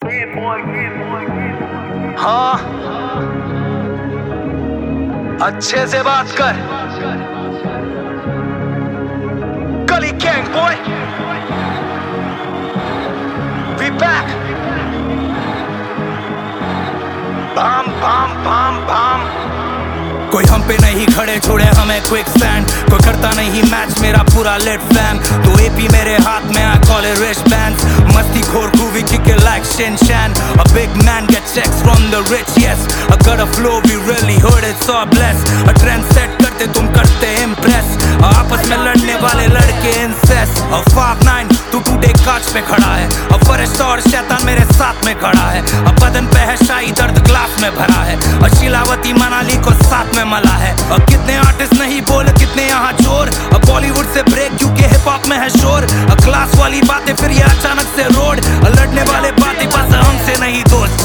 हाँ, अच्छे से बात कर। Gully gang boy, we back. Bam bam bam bam. कोई हम पे नहीं खड़े छोड़े हमें क्विक स्टैंड, कोई करता नहीं मैच मेरा पूरा लेट फैम। तो एपी मेरे हाथ में I call it rich bands, मस्ती खोर groovy kick it like Shin Chan. A big man get checks from the rich, yes I got a flow we really heard it so blessed। A trend set करते तुम करते impress, आपस में लड़ने वाले लड़के incest। 5'9" तू टूटे कांच पे खड़ा है, अब फरिश्ता और शैतान मेरे साथ में खड़ा है। अब बदन पे है शाही दर्द ग्लास में भरा है, और शीलावती मनाली को साथ में मला है। अब कितने आर्टिस्ट नहीं बोले कितने यहाँ चोर, अब बॉलीवुड से ब्रेक क्योंकि हिप हॉप में है शोर। क्लास वाली बातें फिर ये अचानक से रोड, लड़ने वाले बातें बस हमसे नहीं दोस्त।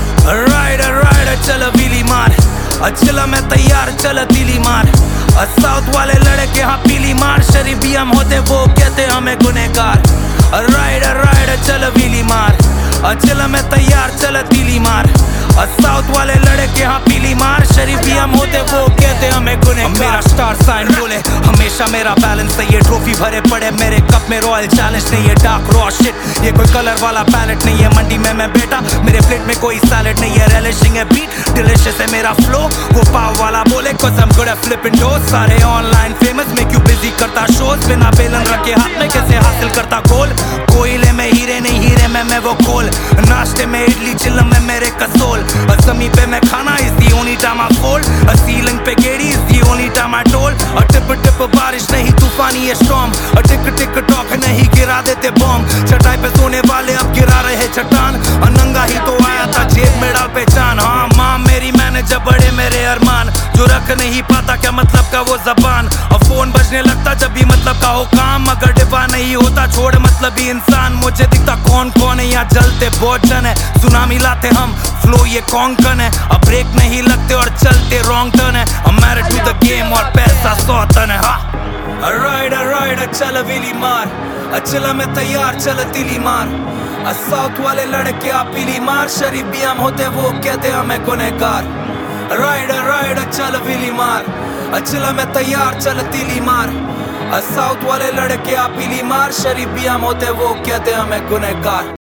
राइड चल व्हीली मार, चला मैं तैयार चल तीली मार। साउथ वाले लड़के यहाँ पीली मार, शरीफ भी हम होते वो कहते हमें गुनहगार। राइड चल व्हीली मार, चला मैं तैयार चल तीली मार। साउथ वाले लड़के यहाँ पीली मार, शरीफ भी हम होते वो कहते हमें गुनहगार। मेरा स्टार साइन बोले हमेशा मेरा बैलेंस है, ये ट्रॉफी भरे पड़े मेरे कप में रॉयल चैलेंज नहीं, ये डार्क रॉ शिट ये कोई कलर वाला पैलेट नहीं है। मंडी में मैं बेटा मेरे प्लेट में कोई सैलेड नहीं है, रेलिशिंग है बीट डिलिशियस है मेरा फ्लो। वो पाव वाला बोले cause I'm good at flipping doors, सारे online famous make you busy करता शोज। बिना बेलन रखे हाथ में कैसे हासिल करता गोल, कोयले में हीरे नहीं हीरे में मैं वो कोल। नाश्ते में इडली चिल्लम में मेरे कसोल, जमी पे मैं खाना is the only time I fold, ceiling पे गेड़ी is the only time I told। टिप टिप बारिश नहीं तूफानी है स्टॉर्म, टिक टिक टॉक नहीं गिरा देते बॉम्ब। चटाई पे सोने वाले अब गिरा रहे चट्टान, नंगा ही तो आया था जेब में डाल पहचान। हाँ माँ मेरी मैनेजर बड़े मेरे अरमान, जो रख नहीं पाता क्या मतलब का वो जबान। और फोन बजने लगता जब भी मतलब का हो काम, अगर डिब्बा नहीं होता छोड़ मतलब ही इंसान। मुझे दिखता कौन कौन है यहाँ जलते बहुत जन है, सुनामी लाते हम फ्लो ये कॉन्कन है। अब ब्रेक नहीं लगते और चलते रॉन्ग टर्न है, I'm married to the game और पैसा 100 टन है। हाँ राइड चल व्हीली मार, चला मैं तैयार चल तीली मार। साउथ वाले लड़के आप पीली मार, शरीफ भी हम होते वो कहते हमें गुनहगार। राइड चल व्हीली मार, चला मैं तैयार चल तीली मार। साउथ वाले लड़के आप पीली मार, शरीफ भी हम होते वो कहते हमें गुनहगार।